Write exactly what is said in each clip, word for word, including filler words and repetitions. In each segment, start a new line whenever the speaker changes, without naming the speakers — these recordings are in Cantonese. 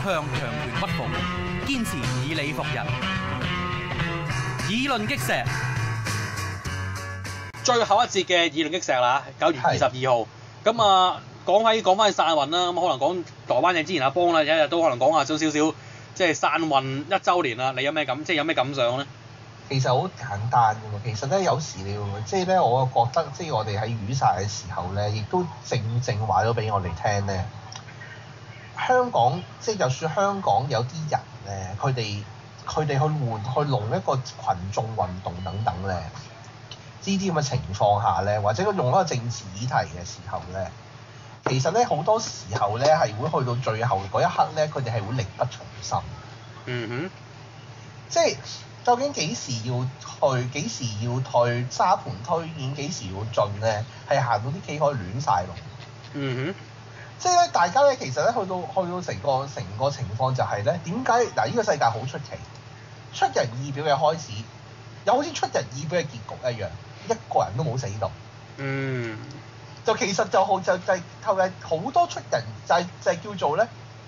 向強權屈服，堅持以理服人。議論擊石，最後一節嘅議論擊石啦，九月二十二號。咁啊，講翻講翻去傘運啦，咁可能講台灣嘅之前阿邦啦，有一日都可能講下少少少，即係傘運一週年啦，你有咩感，即係有咩感想咧？
其實好簡單㗎嘛，其實咧有時你會即係咧，我覺得即係我哋喺雨傘嘅時候咧，亦都正正話咗俾我哋聽咧，香港即係就算香港有啲人咧，佢哋佢哋去換去弄一個群眾運動等等咧，呢啲咁嘅情況下咧，或者佢用一個政治議題嘅時候咧，其實咧好多時候咧係會去到最後嗰一刻咧，佢哋係會力不從心。
嗯哼，
即係。究竟幾時要去？幾時要退？沙盤推演幾時要進咧？係行到啲棋可以亂晒龍。
嗯哼，
即係咧，大家咧其實咧去到去到成個成個情況就係咧，點解嗱呢個世界好出奇，出人意表嘅開始，又好似出人意表嘅結局一樣，一個人都冇死到。
嗯，
就其實就好就就係後日好多出人就係、就係、叫做咧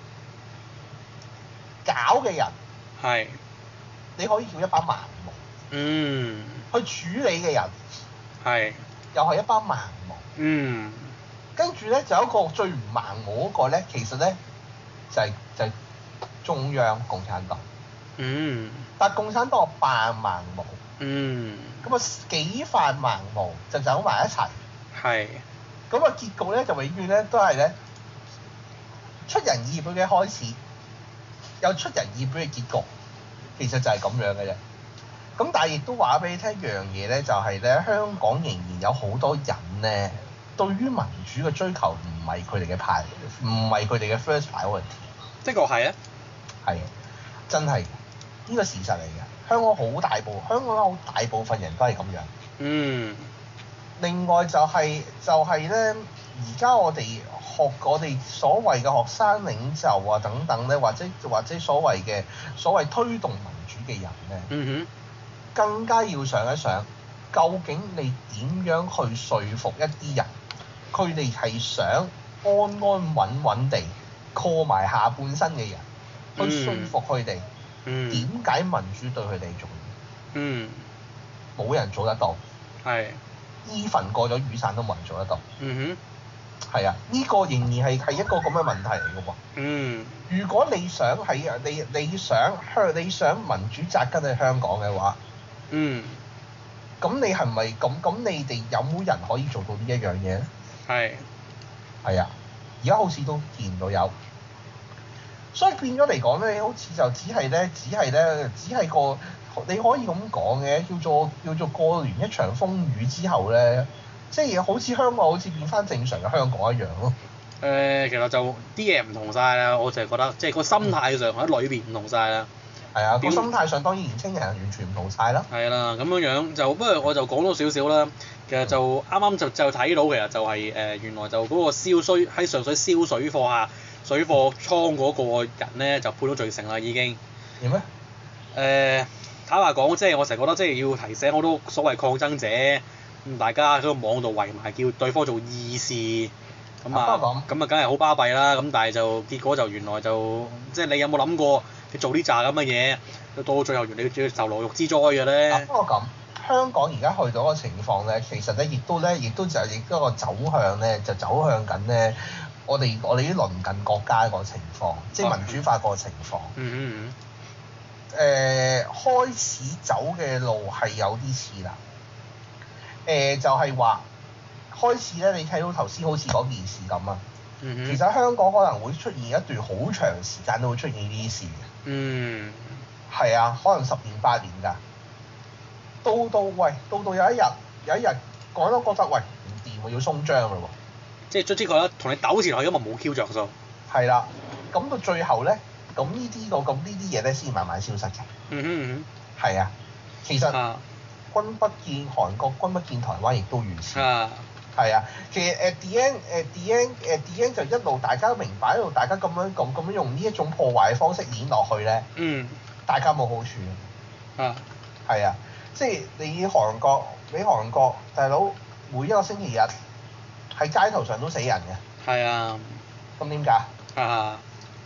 搞嘅人。
係。
你可以叫一班盲目，
嗯，
去處理嘅人，
係，
又係一班盲目，
嗯，
跟住咧就有一個最唔盲目嗰個咧，其實咧就係、就係、中央共產黨，
嗯，
但共產黨扮盲目，
嗯，
咁啊幾犯盲目就走埋一齊，
係，
咁啊結局咧就永遠咧都係咧出人意表嘅開始，有出人意表嘅結局。其實就係咁樣嘅啫，咁但係亦都話俾你聽一樣嘢咧，就係咧香港仍然有好多人咧，對於民主嘅追求唔係佢哋嘅派，唔係佢哋嘅 first priority。
的確係啊，
係，真係呢個事實嚟嘅。香港好大部，香港好大部分人都係咁樣。
嗯。
另外就係、就係咧，而家我哋學我哋所謂嘅學生領袖啊等等咧，或者或者所謂嘅所謂推動民主嘅人咧，
嗯哼，
更加要想一想，究竟你點樣去說服一啲人，佢哋係想安安穩穩地過埋下半生嘅人，
嗯、
去說服佢哋點解民主對佢哋重要？
嗯，
冇人做得到。
係。
even 過咗雨傘都冇人做得到。
嗯
哼，係啊，呢、這個仍然係係一個咁嘅問題嚟嘅喎。
嗯。如
果你想喺你你想香你想民主紮根喺香港嘅話，
嗯，
咁你係咪咁咁？你哋有冇人可以做到呢一樣嘢咧？
係。
係啊，而家好似都見唔到有，所以變咗嚟講咧，好似就只係咧，只係咧，只係個。你可以咁講嘅，叫做叫做過完一場風雨之後咧，即係好似香港好似變翻正常嘅香港一樣咯。
誒、呃，其實就啲嘢唔同晒啦，我就係覺得，即係個心態上喺裏邊唔同晒啦。係
啊，個心態上當然年青人完全唔同晒啦。
係啦，咁樣樣就不如我就講多少少啦。其實就啱啱就就睇到其實就係、是、誒、呃、原來就嗰個燒水喺上水燒水貨下水貨倉嗰個人咧就判咗罪成啦已經。
點咧？誒、
呃。坦白講，即係我成日覺得，即係要提醒好多所謂抗爭者，咁大家喺個網度圍埋叫對方做義士，咁啊，咁啊，梗係好巴閉啦。咁但係就結果就原來就，即係你有冇諗過，你做呢扎咁嘅嘢，到最後原來你要受牢獄之災嘅咧？
不過咁，香港而家去到個情況咧，其實咧亦都咧，亦都就係亦都個走向咧，就走向緊咧，我哋我哋啲鄰近國家個情況，即係民主化個情況。
嗯嗯嗯。
誒、呃、開始走嘅路係有啲似啦，誒、呃、就係、是、話開始咧，你睇到頭先好似嗰件事咁啊，
嗯、
其實香港可能會出現一段好長時間都會出現呢啲事嘅，
嗯，
係啊，可能十年八年㗎，到到喂，到到有一日有一日講都覺得喂唔掂喎，要鬆張嘞喎，
即係卒之覺得同你糾纏落去，因為冇 Q 着數，係
啦，咁到最後咧。咁呢啲個咁呢啲嘢咧，先慢慢消失嘅。
嗯哼嗯
哼。係啊，其實、
啊、
君不見韓國，君不見台灣，亦都如此。
啊。係
啊，其實誒 D N 誒 D N 誒 D N 就一路大家明白，一路大家咁樣咁咁樣用呢一種破壞嘅方式演落去咧。
嗯。
大家冇好處。
啊。係
啊，即係你韓國，你韓國大佬每一個星期日喺街頭上都死人嘅。
係啊。
咁點解？
啊。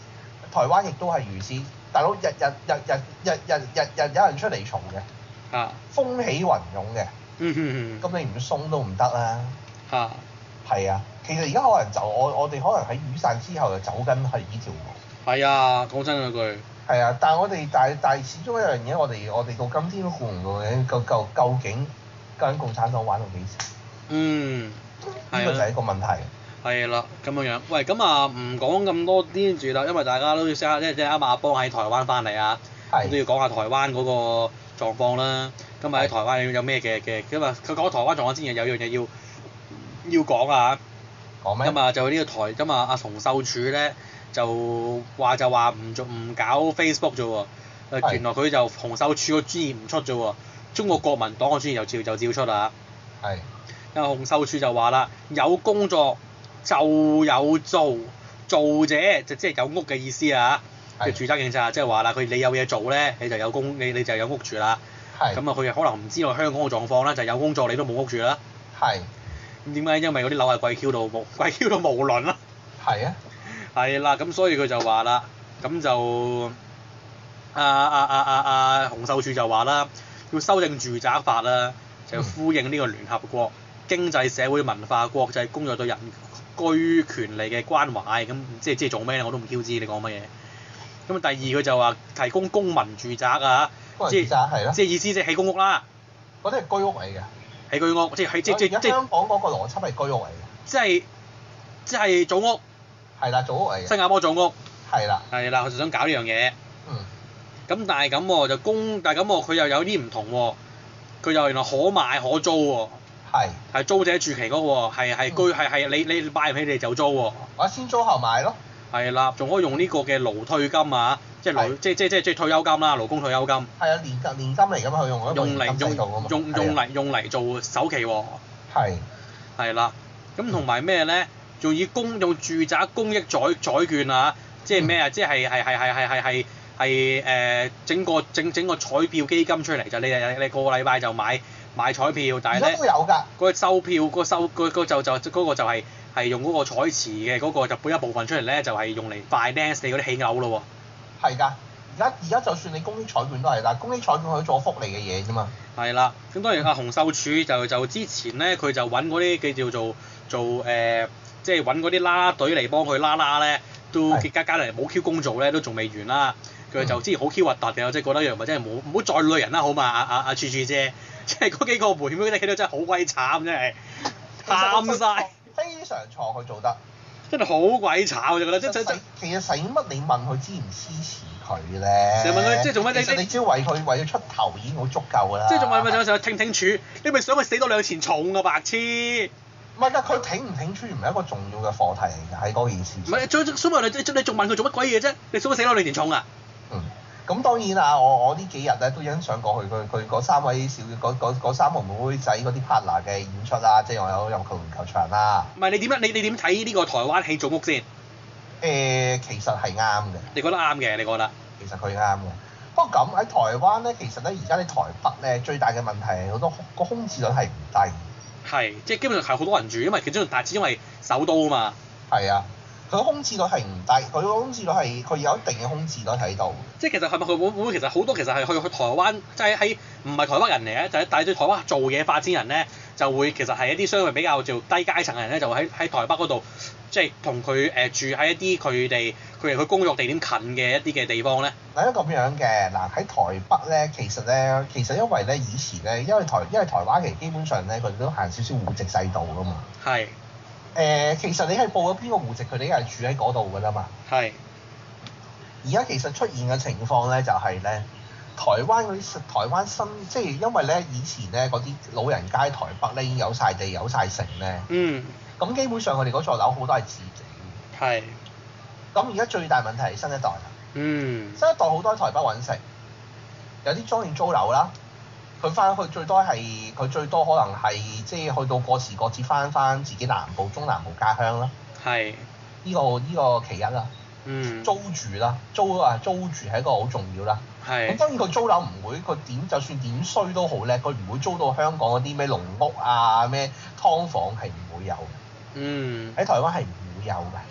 台灣亦都係如此，大佬日日日日日日日日有人出嚟嘈嘅，
啊，
風起雲湧嘅，
嗯嗯嗯，
咁你唔鬆都唔得啦。
嚇，
係啊，其實而家可能就我我哋可能喺雨傘之後就走緊係呢條路。
係啊，講真嗰句。
係啊，但係我哋但係但係始終一樣嘢，我哋我哋到今天都估唔到嘅，究究究竟究竟共產黨玩到幾時？
嗯，
呢個就係一個問題。
係啦，咁樣樣。喂，咁啊唔講咁多啲住啦，因為大家都要識下，即係即係啱阿邦喺台灣翻嚟啊，都要講下台灣嗰個狀況啦。今日喺台灣有咩嘅嘅，咁啊佢講台灣狀況之前有樣嘢要要講啊。
講咩？
咁啊就呢個台，咁啊阿洪秀柱咧就話就話唔做唔搞 Facebook 啫喎，誒原來佢就洪秀柱個專頁唔出啫喎，中國國民黨個專頁又照就照出啦。
係。
因為洪秀柱就話啦，有工作就有做，做者就即係有屋嘅意思啊，嘅住宅政策，即係話啦，佢你有嘢做咧，你就有工，你你就有屋住啦。係。咁啊，佢可能唔知道香港嘅狀況啦，就有工作你都冇屋住啦。係。咁點解？因為嗰啲樓係貴 Q 到無貴 Q 到無倫啦。係啊。係啦，咁所以佢就話啦，咁就啊啊啊啊啊洪秀柱就話啦，要修正住宅法啦，就要呼應呢個聯合國經濟社會文化國際公約對人居權利嘅關懷，咁即係即係做咩我都唔 Q 知你講乜嘢。咁第二佢就話提供公民住宅啊，即係即係意思即係起公屋啦。
嗰啲係居屋嚟嘅。起
居屋，即係喺即即即
香港嗰個邏輯係居屋嚟嘅。
即係即係組屋。
係啦，組屋嚟嘅。
新加坡組屋。係
啦。
係啦，佢就想搞呢樣嘢。
嗯。
咁但係咁喎，就公，但係咁喎，佢又有啲唔同喎。佢又原來可買可租喎。係。係租者住其屋喎，係係居係係你你買唔起你就租喎。
我先租後買咯。係
啦，仲可以用呢個嘅勞退金啊，即係勞即即即即退休金啦，勞工退休金。係啊，年金年金嚟㗎嘛，佢用嗰個年金制度㗎嘛。用用用嚟用嚟做首期喎。係。係啦，咁同埋咩咧？仲以公用住宅公益債債券啊，即係咩啊？即係係係係係係係係誒整個整整個彩票基金出嚟，就你你你個個禮拜就買買彩票，但係咧，而家都有㗎。嗰個收票嗰個收嗰嗰就就嗰個就係係用嗰個彩池嘅嗰個就撥一部分出嚟咧，就係用嚟 finance 你嗰啲起樓咯喎。係㗎，而家而家就算你公益彩券都係，但係公益彩券可以做福利嘅嘢啫嘛。係啦，咁當然阿洪秀柱就就之前咧，佢就揾嗰啲叫做做誒。呃即係揾嗰啲啦啦隊嚟幫佢啦啦咧，都結加加嚟冇 Q 工做咧，都仲未完啦。佢就之前好 Q 核突嘅，我真係覺得一樣，咪真係冇唔好再累人啦，好嘛？阿阿阿柱柱姐，即係嗰幾個門嗰啲睇到真係好鬼慘，真係喊曬。非常錯，佢做得真係好鬼慘，我就覺得。即即即其實使乜你問佢支唔支持佢咧？成日問佢即係做乜？其實你只要為佢為佢出頭已經好足夠㗎啦。即係仲咪咪就就挺挺柱，你咪想佢死多兩錢重啊白痴！唔係㗎，佢挺唔挺出唔係一個重要嘅課題嚟㗎，喺嗰件事。唔係，最所謂你你仲問佢做乜鬼嘢啫？你想佢死多兩年重啊？嗯，咁當然啦，我我呢幾日咧都欣賞過去佢佢嗰三位小嗰嗰嗰三個妹妹仔嗰啲 partner 嘅演出啦，即係我有入球球場啦。唔係你點樣？你你點睇呢個台灣起組屋先？誒、呃，其實係啱嘅。你覺得啱嘅？你覺得？其實佢啱嘅。不過咁喺台灣咧，其實咧而家喺台北咧最大嘅問題係好多個空置率係唔低。係，即係基本上係好多人住，因為其中大，始終係首都啊嘛。係啊，佢個空置率係唔低，佢個空置率係佢有一定嘅空置率喺度。即係其實係咪佢會唔會其實好多其實係去去台灣，即係喺唔係台北人嚟嘅，就係但係對台灣做嘢發展人咧，就會其實係一啲相對比較做低階層嘅人咧，就會喺喺台北嗰度，即係同佢誒住喺一啲佢哋佢哋去工作地點近嘅一啲嘅地方咧。嗱，咁樣嘅嗱喺台北咧，其實咧其實因為咧以前咧，因為台因為台灣其實基本上咧佢哋都行少少戶籍制度㗎嘛。係。誒、呃，其實你係報咗邊個戶籍，佢哋係住喺嗰度㗎啦嘛。係。而家其實出現嘅情況咧，就係、是、咧，台灣嗰啲台灣新，即係因為咧以前咧嗰啲老人街台北咧已經有晒地有晒城咧。嗯。咁基本上佢哋嗰座樓好多係自己。係。咁而家最大問題係新一代。嗯。新一代好多喺台北揾食，有啲中意租樓啦。佢翻去最多係佢最多可能係即係去到過時過節翻翻自己南部中南部家鄉啦。係。呢、這個呢、這個其一啦。嗯。租住啦，租啊租住係一個好重要啦。係。咁當然佢租樓唔會，佢點就算點衰都好咧，佢唔會租到香港嗰啲咩農屋啊咩劏房係唔會有嘅。嗯。喺台灣係唔會有嘅。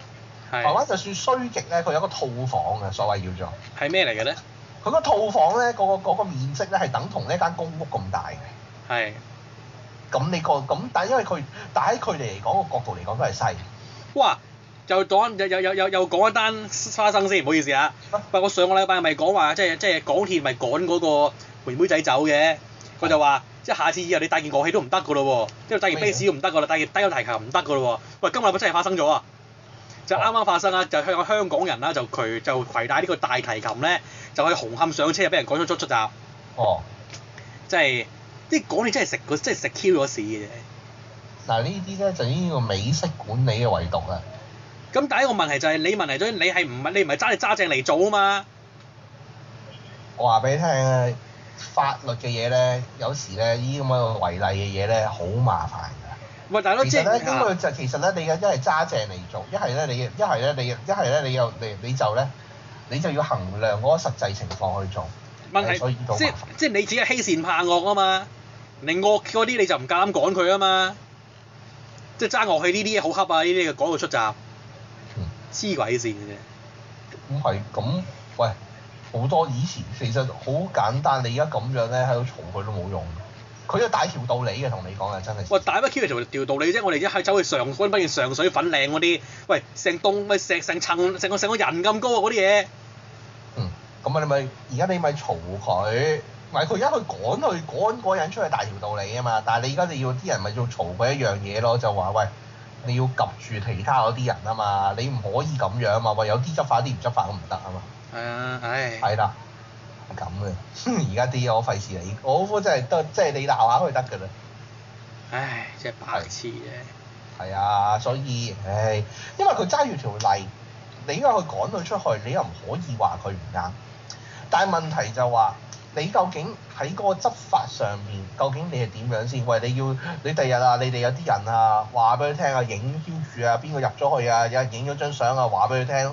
台灣就算衰極咧，佢有個套房嘅，所謂叫做。
係咩嚟嘅咧？
佢個套房咧，嗰、嗰個嗰個面積咧係等同呢間公屋咁大嘅。
係。
咁你個咁，但係因為佢，但喺佢哋嚟講個角度嚟講都係細。
哇！又講又又又又又講一單花生先，唔好意思啊。不過我上個禮拜咪講話，即係即係港鐵咪趕嗰個妹妹仔走嘅，佢就話即係下次以後你帶件樂器都唔得噶咯喎，即係帶件 bass 都唔得噶啦，帶件低音提琴唔得噶咯喎。喂，今日咪真係發生咗啊！就啱啱發生啊！就香香港人啦，就佢就攜帶呢個大提琴咧，就去紅磡上車，就俾人趕咗出出閘。
哦。
即係啲港鐵真係食個，真係食 Q 咗屎嘅啫。
嗱呢啲咧就呢個美式管理嘅圍讀啦。
咁第一個問題就係你問題咗，你係唔係你唔係揸你揸正嚟做啊嘛？
我話俾你聽啊，法律嘅嘢咧，有時咧呢啲咁嘅違例嘅嘢咧，好麻煩㗎。
喂，大佬即
係咧，應該就其實咧，你嘅一係揸正嚟做，一係咧你一係咧你一係咧你又你你就咧，你就要衡量嗰個實際情況去做。
問題
所以
即係即係你只係欺善怕惡啊嘛，你惡嗰啲你就唔夠膽趕佢啊嘛。即係揸樂器呢啲好恰啊，呢啲嘅趕佢出閘。黐鬼線嘅啫。
咁係咁，喂，好多以前其實好簡單，你而家咁樣咧喺度嘈佢都冇用。佢有大條道理嘅，同你講啊，真係。
喂，大乜 Q 嚟條道理啫？我哋一係走去上嗰啲上水粉嶺嗰啲，喂，成棟咪成成層成個成個人咁高啊嗰啲嘢。
嗯，咁啊你咪而家你咪嘈佢，咪佢而家去趕佢趕嗰個人出去大條道理啊嘛，但係你而家你要啲人咪要嘈佢一樣嘢咯，就話喂，你要及住其他嗰啲人啊嘛，你唔可以咁樣啊嘛，喂有啲執法啲唔執法都唔得啊嘛。
係啊，唉。
係啦。咁嘅，而家啲我費事你，我嗰真係得，即係你鬧下佢得㗎啦。
唉，真係白痴嘅。
係啊，所以唉，因為佢揸住條例，你應該去趕佢出去，你又唔可以話佢唔啱。但係問題就話，你究竟喺嗰個執法上面，究竟你係點樣先？喂，你要你第日啊，你哋有啲人啊，話俾佢聽啊，影住啊，邊個入咗去啊，有人影咗張相啊，話俾佢聽。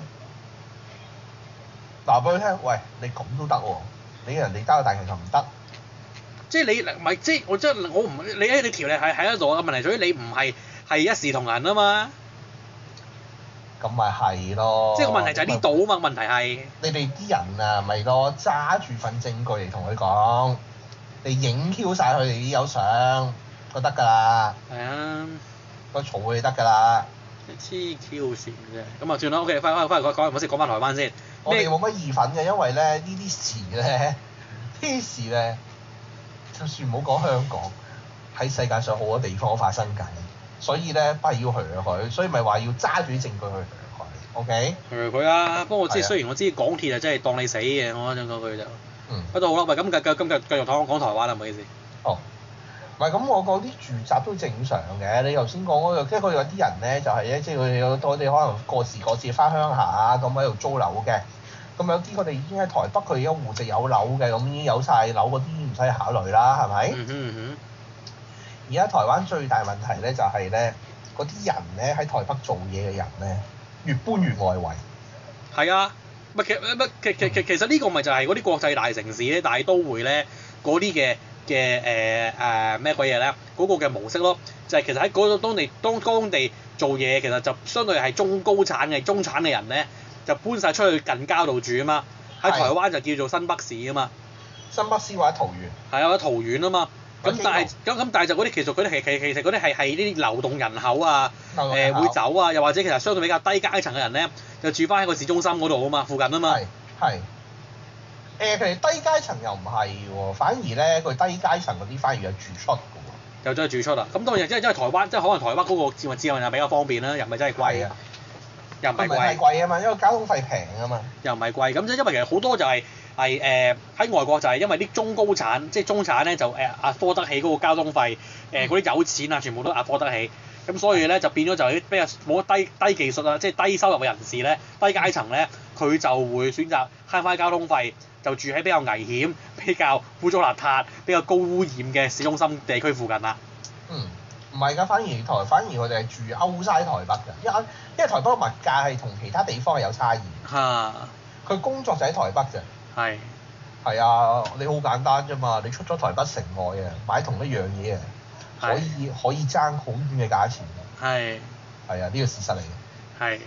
話俾佢聽，喂，你咁都得喎，你人哋揸個大提琴唔得，
即係你唔係即係我即係我唔你喺你條例係喺度嘅問題，所以你唔係係一視同仁啊嘛。
咁咪係咯。
即係個問題就係呢度啊嘛，問題係。
你哋啲人啊，咪咯揸住份證據嚟同佢講，你影 Q 晒佢哋啲有相，就得㗎啦。
係啊。
個嘈佢哋得㗎啦。
黐 Q 線啫，咁啊算啦 ，OK，翻翻翻嚟講講，唔好先講翻台灣先。
我哋冇乜意粉嘅，因為咧呢啲事咧，呢啲事咧，就算唔好講香港，喺世界上好多地方都發生緊，所以咧不係要佢佢，所以咪話要揸住啲證據去佢，OK？
佢佢啊，不過我知，雖然我知港鐵啊真係當你死嘅，我想講句就。嗯。不過好啦，喂，咁繼繼今日繼續講講台灣啦，唔好意思。
哦。唔係咁，我講啲住宅都正常嘅。你頭先講嗰個，即係佢有啲人咧，就係咧，即係佢哋有我哋可能過時過節翻鄉下啊，咁喺度租樓嘅。咁有啲佢哋已經喺台北，佢而家戶籍有樓嘅，咁已經有晒樓嗰啲唔使考慮啦，係咪？
嗯哼嗯哼。
而家台灣最大問題咧，就係咧，嗰啲人咧喺台北做嘢嘅人咧，越搬越外圍。
係啊，唔係其唔其其其其實呢個咪就係嗰啲國際大城市咧、大都會咧嗰啲嘅。嘅誒誒咩鬼嘢咧？嗰、那個嘅模式咯，就係、是、其實喺嗰度當地當當地做嘢，其實就相對係中高產嘅中產嘅人咧，就搬晒出去近郊度住啊嘛。喺台灣就叫做新北市啊嘛。
新北市或者桃園。係
啊，或者桃園啊嘛。咁但係咁咁但係就嗰啲其實嗰啲其其其實嗰啲係係呢啲流動人口啊，誒、呃、會走啊，又或者其實相對比較低階層嘅人咧，就住翻喺個市中心嗰度啊嘛，附近啊嘛。係係。
誒，其實低階層又唔係喎，反而咧佢低階層嗰啲反而係住出嘅喎。
又再住出啦，咁當然即係因為台灣即係可能台灣嗰個智慧智能又比較方便啦，又唔係真係貴啊，又唔係貴。唔係太
貴啊嘛，因為交通費平啊嘛。
又唔係貴，咁即係因為其實好多就係係誒喺外國就係因為啲中高產即係中產咧就誒壓科得起嗰個交通費，誒嗰啲有錢啊全部都壓科得起，咁所以咧就變咗就係啲比較冇得低低技術啊，即係低收入嘅人士咧，低階層咧佢就會選擇慳翻交通費。就住喺比較危險、比較污糟邋遢、比較高污染嘅市中心地區附近啦。
嗯，唔係㗎，反而台反而佢哋係住 outside 台北㗎，因為因為台北嘅物價係同其他地方係有差異。嚇、啊！佢工作就喺台北啫。係。係啊，你好簡單啫嘛，你出咗台北城外啊，買同一樣嘢啊，可以可以爭好遠嘅價錢㗎。係。係啊，呢個事實嚟嘅。係。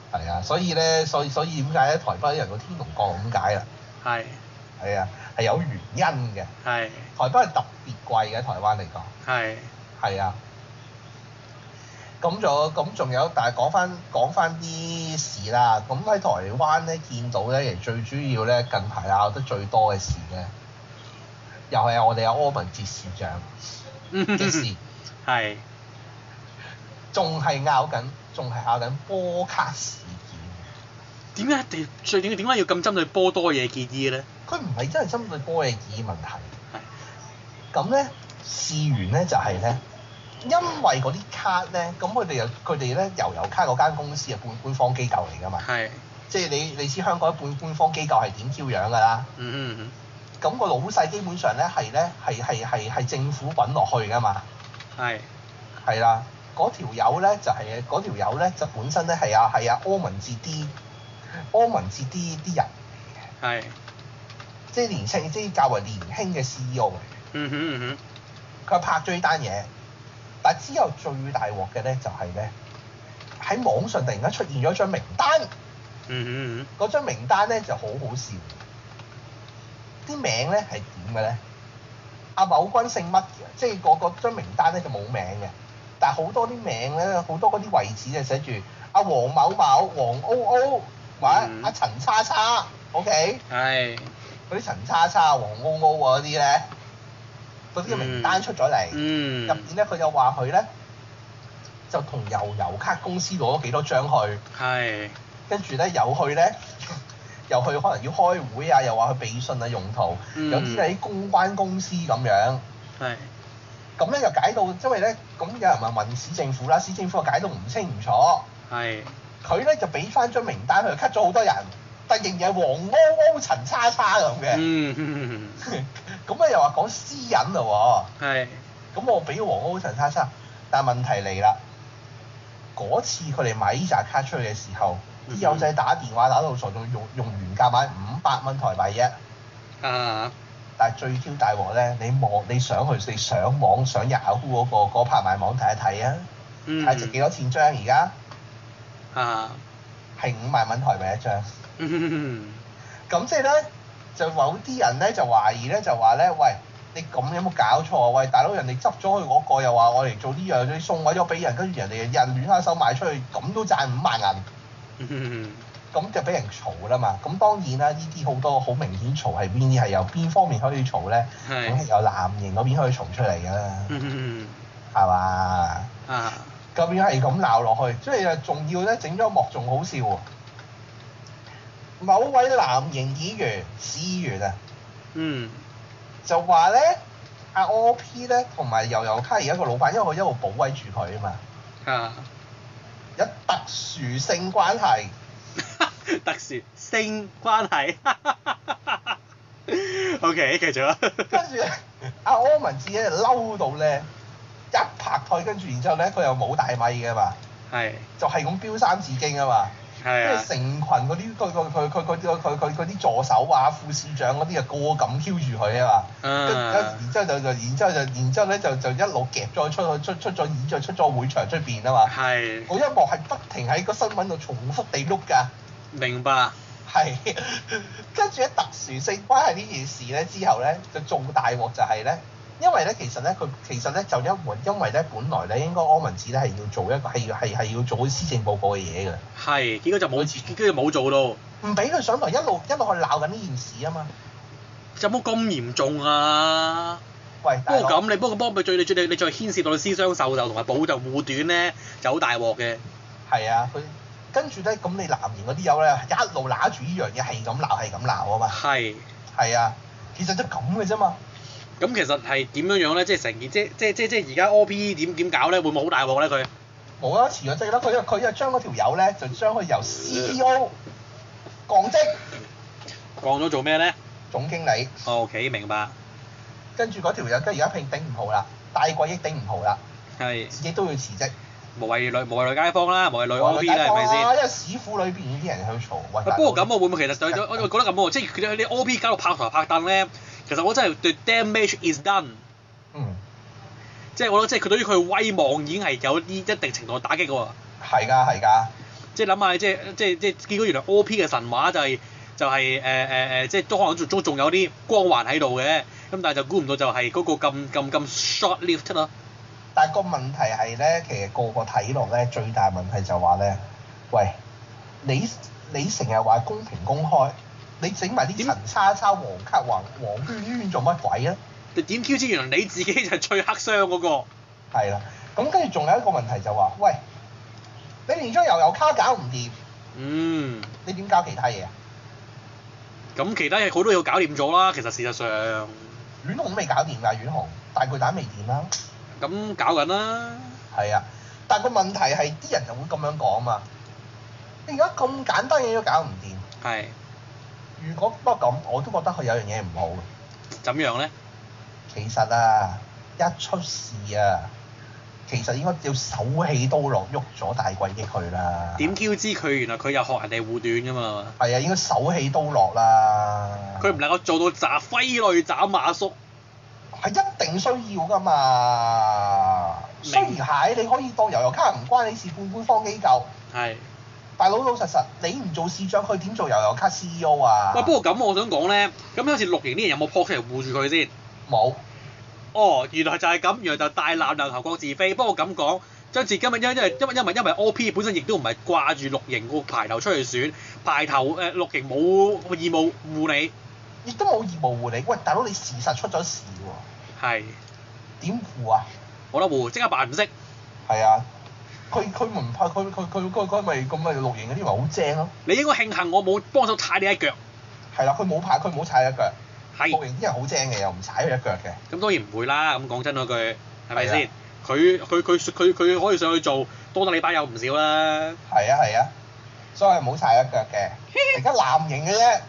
係啊，所以咧，所以所以點解咧？台北人個天龍國咁解啦。
係。
係啊，係有原因嘅。
係。
台北係特別貴嘅，台灣嚟講。
係。係
啊。咁仲咁仲有，但係講翻講翻啲事啦。咁喺台灣咧見到咧，其實最主要咧近排拗得最多嘅事咧，又係我哋有柯文哲市長嘅事。
係。
仲係拗緊，仲係拗緊波卡事件。
點解一定最點點解要咁針對波多野結衣咧？
佢唔係真係針對波野結衣問題。
係。
咁咧事緣咧就係、是、咧。因為嗰啲卡咧，咁佢哋又佢哋咧悠遊卡嗰間公司係半官方機構嚟㗎嘛，
係，
即係你你知香港半官方機構係點 Q 樣㗎啦，
嗯嗯嗯，
咁個老細基本上咧係咧係係係係政府揾落去㗎嘛，
係，
係啦，嗰條友咧就係嗰條友咧就本身咧係啊係啊柯文哲啲柯文哲啲啲人嚟嘅，
係，
即係年輕即係較為年輕嘅 C E O 嚟嘅，
嗯哼嗯
哼，佢拍咗呢單嘢。但之後最大鑊嘅咧就係咧喺網上突然間出現咗張名單，
嗯嗯嗯，
嗰張名單咧就好好笑，啲名咧係點嘅咧？阿某君姓乜嘅，即係個個張名單咧就冇名嘅，但係好多啲名咧，好多嗰啲位置就寫住阿黃某某、黃 O O 或者阿陳叉叉 ，OK？係，嗰啲陳叉叉、黃 O O 嗰啲咧。嗰啲嘅名單出咗嚟，入邊咧佢就話佢咧就同悠遊卡公司攞咗幾多張去，
係，
跟住咧又去咧又去可能要開會啊，又話去備信啊用途，嗯、有啲係啲公關公司咁樣，係，咁咧就解到，因為咧咁有人問問市政府啦，市政府就解到唔清唔楚，係，佢咧就俾翻張名單佢 cut 咗好多人。但仍然係黃歐歐陳叉叉咁嘅，嗯嗯嗯，咁咧又話講私隱咯喎，係，咁我俾黃歐陳叉叉，但係問題嚟啦，嗰次佢哋買呢扎卡出去嘅時候，啲友仔打電話打到傻，仲用用原價買五百蚊台幣啫，啊，但係最挑大鑊咧，你望你上去你上網上 Yahoo 嗰個嗰個拍賣網睇一睇啊，睇下值幾多錢張而家，啊，係五萬蚊台幣一張。咁即係咧，就某啲人咧就懷疑咧就話咧，喂，你咁有冇搞錯啊？喂，大佬人哋執咗佢嗰個又話我嚟做呢樣，你送位咗俾人，跟住人哋人亂下手賣出去，咁都賺五萬銀。咁就俾人嘈啦嘛。咁當然啦，呢啲好多好明顯嘈係邊啲係由邊方面可以嘈咧？咁係由藍營嗰邊可以嘈出嚟㗎啦。係嘛？啊。咁樣係咁鬧落去，即係仲要咧整咗一幕仲好笑喎。某位藍營議員議員啊，嗯，就話咧阿 O P 咧同埋悠遊卡而家個老闆，因為佢一路保衞住佢啊嘛，啊，有特殊性關係，
特殊性關係，OK 繼續啦，
跟住阿柯文哲咧嬲到咧一拍台，跟住然之後咧佢又冇大咪㗎嘛，係，就係咁飆三字經啊嘛。係啊！即係成群嗰啲佢佢佢佢佢佢佢佢啲助手啊、副市長嗰啲啊，個個咁 Q 住佢啊嘛。跟跟然之後就就然之後就然之後咧就就一路夾咗出去出出咗演再出咗會場出邊啊嘛。係。嗰一幕係不停喺個新聞度重複地碌㗎。明白。係。跟住喺特殊性關係呢件事咧之後咧，就仲大鑊就係咧。因為咧，其實咧，佢其實咧就因為因為咧，本來咧應該柯文哲咧係要做一個係係係要做施政報告嘅嘢㗎。係，結果就冇，結果就冇做到。唔俾佢上台，一路一路去鬧緊呢件事啊嘛。有冇咁嚴重啊？喂，不過咁你不過幫佢最你最你你再牽涉到私相授受同埋保就護短咧，就好大鑊嘅。係啊，佢跟住咧，咁你藍營嗰啲友咧一路揦住呢樣嘢係咁鬧係咁鬧啊嘛。係。係啊，其實都咁嘅啫嘛。咁其實係點樣樣咧？即係成件即即即即而家 O P 點點搞咧？會唔會好大鑊咧？佢冇啊，辭咗職啦！佢佢又將嗰條友咧就將佢由 C E O 降職，降咗做咩咧？總經理。OK，明白。跟住嗰條友跟而家拼頂唔好啦，大貴益頂唔好啦，係自己都要辭職。無謂累無謂累街坊啦，無謂累 O P 啦，係咪先？因為市府裏邊啲人喺度嘈。不過咁啊，會唔會其實對咗？我覺得咁喎，即係佢啲 O P 搞到拍台拍凳咧。其實我真係對 damage is done，嗯，即係我覺得即係佢對於佢威望已經係有啲一定程度嘅打擊喎。係㗎，係㗎。
即係諗下，即係即係即係見到原來 O P 嘅神話就係、就係誒誒誒，即係都可能仲仲有啲光環喺度嘅，咁但係就估唔到就係嗰個咁咁咁 short-lived 咯。
但係個問題係咧，其實個個睇落咧，最大問題就話咧，喂，你你成日話公平公開，你整埋啲陳叉叉、黃卡、黃黃圈圈做乜鬼啊？
你點 Q 知原來你自己就係最黑箱嗰個？
係啦，咁跟住仲有一個問題就話，喂，你連張悠遊卡搞唔掂，
嗯，
你點搞其他嘢啊？
咁其他嘢好多嘢搞掂咗啦，其實事實上。
遠紅未搞掂㗎，遠紅大巨蛋未掂啦。
咁搞緊啦。
係啊，但個問題係啲人就會咁樣講嘛。你而家咁簡單嘅嘢都搞唔掂。
係。
如果不過咁，我都覺得佢有樣嘢唔好嘅。
怎樣咧？
其實啊，一出事啊，其實應該要手起刀落喐咗大鬼益佢啦。點
Q 知佢原來佢又學人哋護短㗎嘛？
係啊，應該手起刀落啦。
佢唔能夠做到斬揮淚斬馬謖。
係一定需要㗎嘛。雖然係你可以當悠遊卡唔關你事，半官方機構。
係。
但老老實實，你唔做市長，佢點做悠遊卡 C E O 啊？
喂，不過咁我想講咧，咁好似綠營啲人有冇撲出嚟護住佢先？
冇。哦，
原來就係咁，原來就大難臨頭各自飛。不過咁講，張志今日因因為因為因為因為 O P 本身亦都唔係掛住綠營個牌頭出去選，牌頭誒、呃、綠營冇義務護你，
亦都冇義務護你。喂，大佬你事實出咗事喎。係。點護啊？
冇得護，即刻扮唔識。
係啊。佢佢唔怕佢佢佢佢佢咪咁咪綠營嗰啲咪好正咯。你應該慶幸我冇幫手踩你一腳。係啦，佢冇踩佢冇踩一腳。係。綠營啲人好正嘅，又唔踩佢一腳嘅。咁當然唔會啦，咁講真嗰句係咪先？佢佢佢佢佢可以上去做，多得你班友唔少啦。係啊係啊，所以係冇踩一腳嘅。而家藍營嘅啫，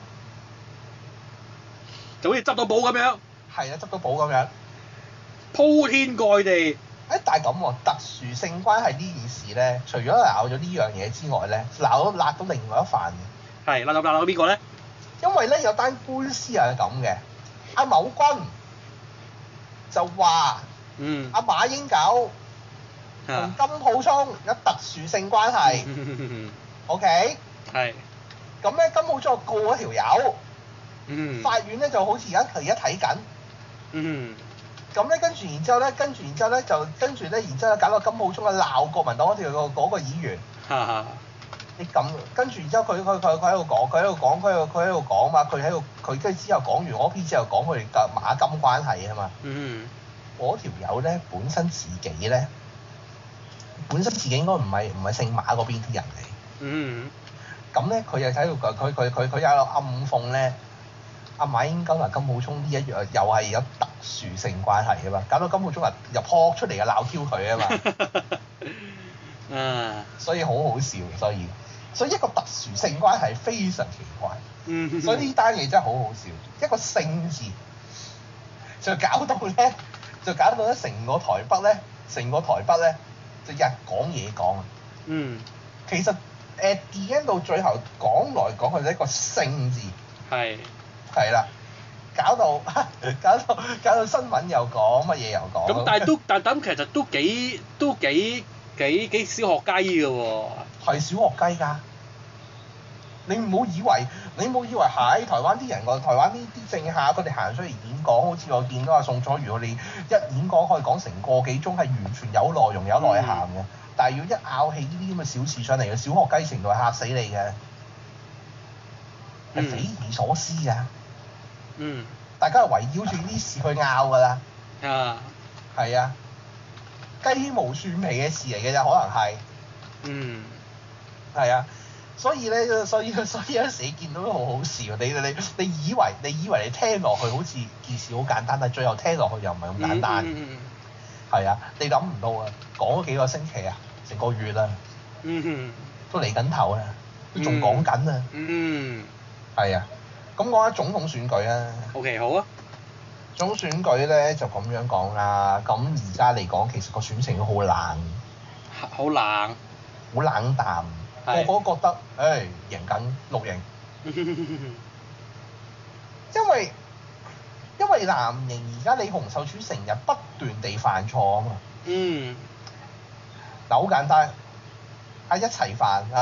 就好似執到寶咁樣。係啊，執到寶咁樣，鋪天蓋地。誒，但係咁喎，特殊性關係呢件事咧，除咗鬧咗呢樣嘢之外咧，鬧到辣到另外一範嘅。係，辣到辣到邊個咧？因為咧有單官司係咁嘅，阿某君就話，嗯，阿馬英九同金溥聰有特殊性關係。OK。係。咁咧，金溥聰告嗰條友。嗯。法院咧就好似而家而家睇緊。嗯。咁咧，跟住然之後咧，跟住然之後咧，就跟住咧，然之後搞到金溥聰啊鬧國民黨嗰條個嗰個議員。哈哈。你咁跟住然之後，佢佢佢佢喺度講，佢喺度講，佢喺度佢喺度講嘛，佢喺度佢跟住之後講完嗰篇之後講佢哋嘅馬金關係啊嘛。嗯。嗰條友咧本身自己咧，本身自己應該唔係唔係姓馬嗰邊啲人嚟。嗯。咁咧，佢又喺度佢佢佢佢有暗諷咧。阿馬英九同金溥聰呢一樣又係有特殊性關係啊嘛，搞到金溥聰啊又撲出嚟啊鬧 Q 佢啊嘛，嗯，所以好好笑，所以所以一個特殊性關係非常奇怪，嗯，所以呢單嘢真係好好笑，一個姓字就搞到咧，就搞到咧成個台北咧，成個台北咧就日講嘢講啊，嗯，其實誒 D N 到最後講來講去就一個姓字，係。係啦，搞到搞到搞到新聞又講，乜嘢又講。咁但係都但係咁其實都幾都幾幾幾小學雞嘅喎。係小學雞㗎。你唔好以為你唔好以為喺台灣啲人個台灣呢啲政客佢哋行出嚟演講，好似我見到阿宋楚瑜佢哋一演講可以講成個幾鐘，係完全有內容有內涵嘅。嗯、但係要一拗起呢啲咁嘅小事上嚟嘅小學雞程度係嚇死你嘅，係匪夷所思㗎。嗯，大家係圍繞住呢啲事去拗㗎啦。啊，係啊，雞毛蒜皮嘅事嚟嘅啫，可能係。嗯。係啊，所以咧，所以所以有時你見到都好好笑。你你你以為你以為你聽落去好似件事好簡單，但係最後聽落去又唔係咁簡單。嗯嗯嗯。係啊，你諗唔到啊！講咗幾個星期啊，成個月啦。嗯哼。都嚟緊頭啦，都仲講緊啊。嗯。係啊。咁講下總統選舉啊 ，OK 好啊。總統選舉咧就咁樣講啦。咁而家嚟講，其實個選情都好冷，好冷，好冷淡。個個都覺得，誒、哎、贏緊綠營，因為因為藍營而家你洪秀柱成日不斷地犯錯啊嘛。嗯。嗱好簡單，啊一齊犯嚇。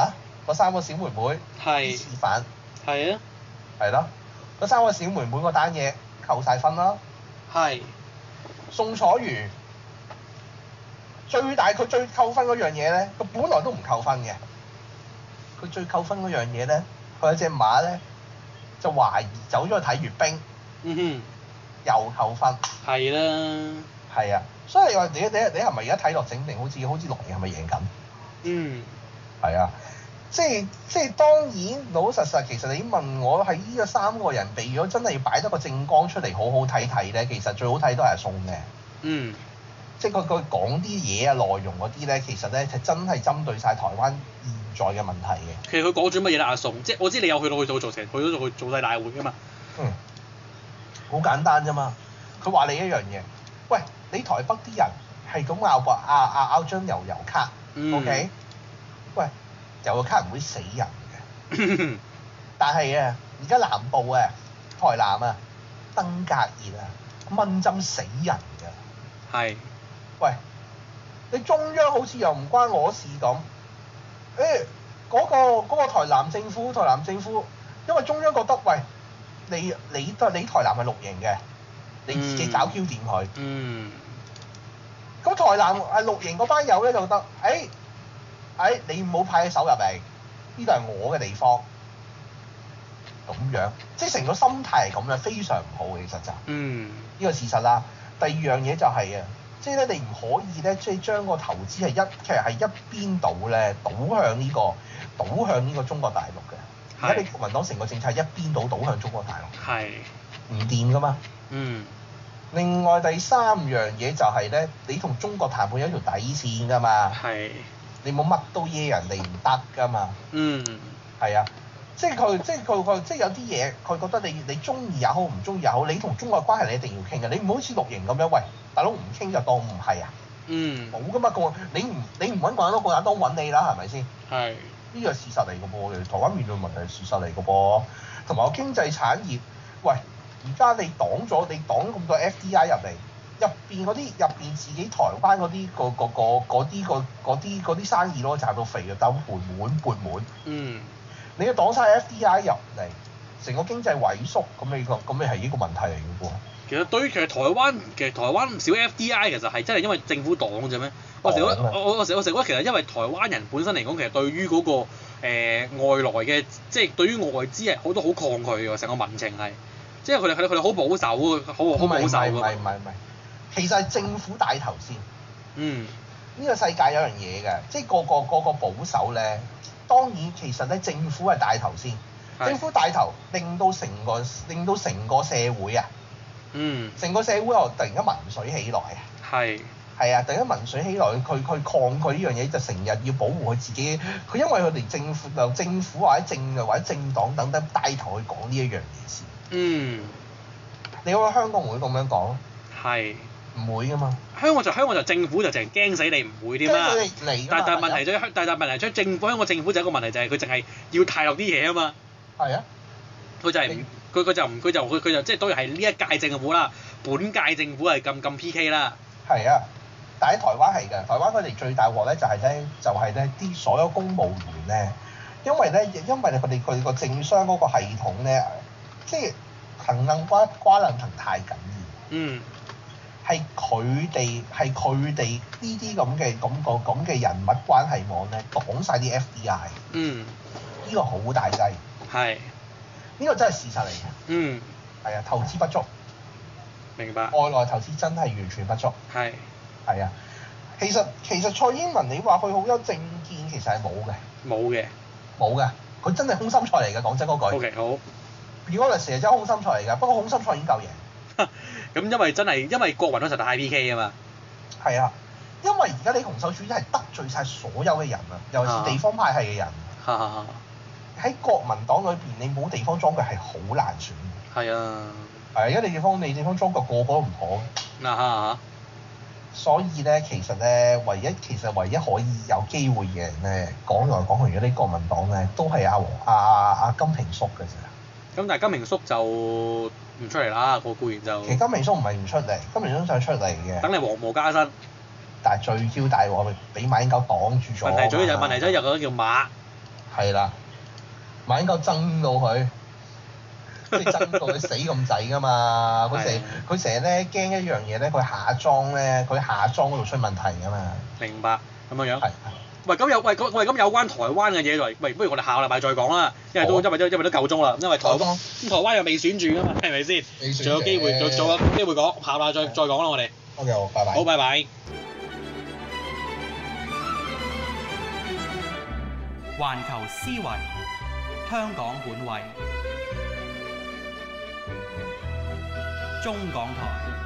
嗰三個小妹妹
係
示範
係啊，
係咯，嗰三個小妹妹嗰單嘢扣晒分啦。
係
宋楚瑜最大佢最扣分嗰樣嘢咧，佢本來都唔扣分嘅。佢最扣分嗰樣嘢咧，佢有隻馬咧就懷疑走咗去睇閱兵，
嗯哼，
又扣分。係
啦。
係啊，所以你話你你你係咪而家睇落整定好似好似六贏係咪贏緊？
嗯。
係啊，即係即係當然老老實實，其實你問我係呢個三個人避咗，真係要擺得個政綱出嚟好好睇睇咧，其實最好睇都係阿宋嘅。
嗯。
即係佢佢講啲嘢啊內容嗰啲咧，其實咧係真係針對晒台灣現在嘅問題嘅。
其實佢講咗乜嘢咧？阿宋，即係我知你有去到去做做成，去咗做做曬大會㗎嘛。
嗯。好簡單啫嘛，佢話你一樣嘢，喂，你台北啲人係咁拗噃，拗拗拗張悠遊卡、嗯、，OK？喂，悠遊卡唔會死人嘅，但係啊，而家南部啊，台南啊，登革熱啊，蚊針死人㗎。係。喂，你中央好似又唔關我事咁，誒、欸，嗰、嗰個嗰個台南政府，台南政府，因為中央覺得，喂，你你都你台南係綠營嘅，你自己搞 Q 掂佢。嗯。咁台南係綠營嗰班友咧就覺得，誒、欸，誒、欸，你唔好派手入嚟，呢度係我嘅地方。咁樣，即係成個心態係咁樣，非常唔好嘅，其實就。嗯。呢個事實啦。第二樣嘢就係、是、啊。即係咧，你唔可以咧，即係將個投資係一，其實係一邊倒咧，倒向呢、這個，倒向呢個中國大陸嘅。而家你國民黨成個政策一邊倒，倒向中國大陸。係。唔掂噶嘛。嗯。另外第三樣嘢就係咧，你同中國談判有一條底線㗎嘛。係。你冇乜都噎人哋唔得㗎嘛。嗯。係啊，即係佢，即係佢，佢，即係有啲嘢，佢覺得你你中意也好，唔中意也好，你同中國關係你一定要傾嘅，你唔好似綠營咁樣，喂。大佬唔傾就當唔係啊！嗯，冇噶嘛個，你唔你唔揾個人都個人當揾你啦，係咪先？係。呢個係事實嚟嘅噃，台灣面對問題係事實嚟嘅噃，同埋個經濟產業，喂，而家你擋咗你擋咁多 F D I 入嚟，入邊嗰啲入邊自己台灣嗰啲個個個嗰啲個嗰啲嗰啲生意咯賺到肥嘅，但盤滿盤滿。嗯。你要擋晒 F D I 入嚟，成個經濟萎縮，咁你個咁你係呢個問題嚟嘅噃。其實對於其實台灣其實台灣唔少 F D I 其實係真係因為政府擋啫咩？我成日覺得我我成我成日覺得其實因為台灣人本身嚟講，其實對於嗰、那個、呃、外來嘅即係對於外資係好多好抗拒嘅，成個民情係，即係佢哋佢哋佢哋好保守嘅，好好保守嘅。唔係唔係唔係唔係，其實係政府帶頭先。嗯。呢個世界有樣嘢嘅，即係個個個個保守咧，當然其實咧政府係帶頭先，政府帶頭令到成個令到成個社會啊。嗯，成個社會又突然間民粹起來啊！係係啊，突然間民粹起來，佢佢抗拒呢樣嘢，就成日要保護佢自己。佢因為佢哋政府由政府或者政或者政黨等等帶頭去講呢一樣嘢先。嗯，你覺得香港會咁樣講？係唔會噶嘛？香港就香港就政府就淨係驚死你唔會添啦。但但問題就但但問題就政府香港政府就一個問題就係佢淨係要太落啲嘢啊嘛。係啊，佢就係唔。佢佢就唔佢就佢佢就即係當然係呢一屆政府啦，本屆政府係咁咁 P K 啦。係啊，但喺台灣係嘅，台灣佢哋最大鑊咧就係咧就係咧啲所有公務員咧，因為咧因為佢哋佢個政商嗰個系統咧，即係藤楞瓜瓜楞藤太緊要。嗯。係佢哋係佢哋呢啲咁嘅咁個咁嘅人物關係網咧，擋晒啲 F D I。嗯。呢個好大劑。係。呢個真係事實嚟嘅。嗯。係啊，投資不足。明白。外來投資真係完全不足。係。係啊，其實其實蔡英文你話佢好有政見，其實係冇嘅。冇嘅。冇嘅，佢真係空心菜嚟嘅，講真嗰句。O K 好。如果係成日真係空心菜嚟㗎，不過空心菜已經夠贏。咁因為真係因為國民黨實在太 P K 啊嘛。係啊，因為而家你洪秀柱真係得罪晒所有嘅人啊，尤其是地方派系嘅人。哈哈哈。喺國民黨裏邊，你冇地方裝腳係好難選嘅。係啊。係啊，而家你地方你地方裝腳個個都唔妥。嗱嚇嚇。所以咧，其實咧，唯一其實唯一可以有機會嘅人咧，講來講去，而家啲國民黨咧，都係阿黃阿阿阿金平叔嘅啫。咁但係金平叔就唔出嚟啦，個固然就。其實金平叔唔係唔出嚟，金平叔就係出嚟嘅。等你黃毛加身。但係最嬌大鑊，俾馬英九擋住咗。問題最就係問題就係有個叫馬。 係啦，馬英九憎到佢，即係憎到佢死咁滯㗎嘛！佢成佢成日咧驚一樣嘢咧，佢下莊咧，佢下莊嗰度出問題㗎嘛。
明白，咁樣樣。
係。
喂，咁有喂咁喂咁有關台灣嘅嘢，喂，不如我哋下個禮拜再講啦，因為都因為都因為都夠鐘啦，因為台灣咁台灣又未選住㗎嘛，係咪先？
未選。
仲有機會，仲仲有機會講，下個禮拜再再講啦，我哋。
OK，好，拜拜。
好，拜拜。
環球思維，香港本位，中港台。